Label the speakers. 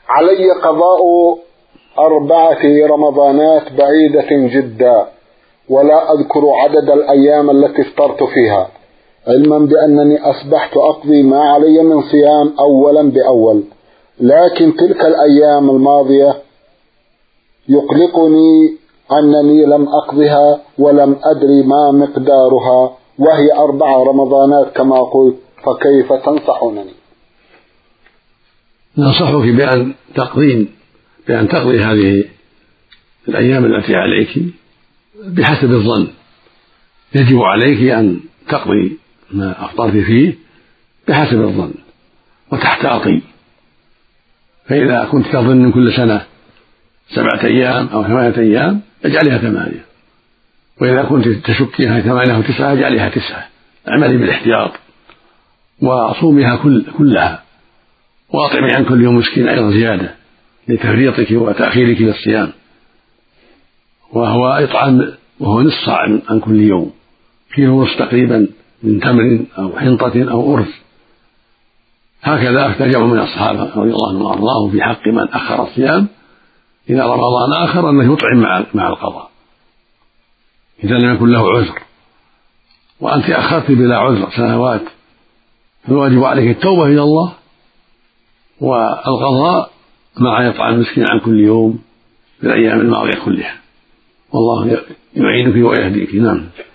Speaker 1: علي قضاء 4 رمضانات بعيدة جدا، ولا أذكر عدد الأيام التي افطرت فيها، علما بأنني أصبحت أقضي ما علي من صيام أولا بأول، لكن تلك الأيام الماضية يقلقني أنني لم أقضها ولم أدري ما مقدارها، وهي 4 رمضانات كما قلت، فكيف تنصحونني؟
Speaker 2: ننصحك بأن تقضي هذه الأيام التي عليك بحسب الظن. يجب عليك أن تقضي ما أفطرت فيه بحسب الظن وتحتاطي، فإذا كنت تظن كل سنة 7 أيام أو 8 أيام اجعلها 8، وإذا كنت تشكيها 8 أو 9 اجعلها 9. اعملي بالاحتياط وصومها كلها، واطعمي عن كل يوم مسكين أيضا زيادة لتفريطك وتأخيرك للصيام، وهو إطعام وهو نصف صاع عن كل يوم، فيه ونصف تقريبا من تمر أو حنطة أو أرز. هكذا أفتى جمع من الصحابة رضي الله عنهم وأرضاهم في حق من أخر الصيام إلى رمضان آخر أنه يطعم مع القضاء إذا لم يكن له عذر. وأنت أخرت بلا عذر سنوات، فالواجب عليك التوبة إلى الله والقضاء مع إطعام المسكين عن كل يوم في الأيام الماضية كلها، والله يعينك ويهديك. نعم.